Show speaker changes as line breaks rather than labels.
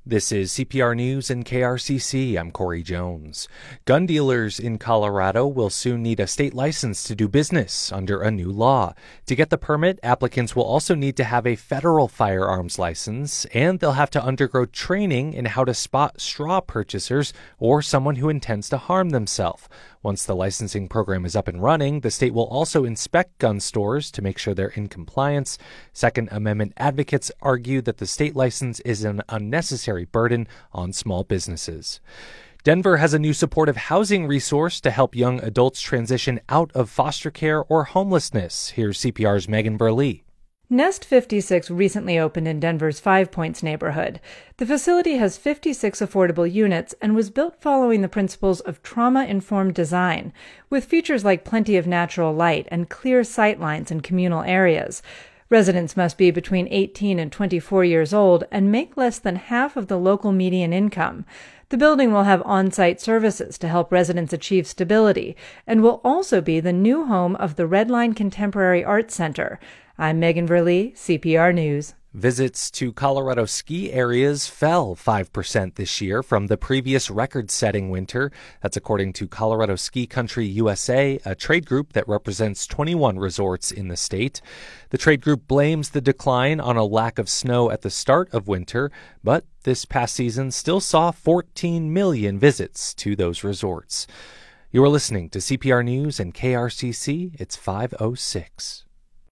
This is CPR News and KRCC. I'm Corey Jones. Gun dealers in Colorado will soon need a state license to do business under a new law. To get the permit, applicants will also need to have a federal firearms license, and they'll have to undergo training in how to spot straw purchasers or someone who intends to harm themselves. Once the licensing program is up and running, the state will also inspect gun stores to make sure they're in compliance. Second Amendment advocates argue that the state license is an unnecessary burden on small businesses. Denver has a new supportive housing resource to help young adults transition out of foster care or homelessness. Here's CPR's Megan Burley.
Nest 56 recently opened in Denver's Five Points neighborhood. The facility has 56 affordable units and was built following the principles of trauma-informed design, with features like plenty of natural light and clear sight lines in communal areas. Residents must be between 18 and 24 years old and make less than half of the local median income. The building will have on-site services to help residents achieve stability and will also be the new home of the Redline Contemporary Arts Center. I'm Megan Verlee, CPR News.
Visits to Colorado ski areas fell 5% this year from the previous record-setting winter. That's according to Colorado Ski Country USA, a trade group that represents 21 resorts in the state. The trade group blames the decline on a lack of snow at the start of winter, but this past season still saw 14 million visits to those resorts. You are listening to CPR News and KRCC. It's 5:06.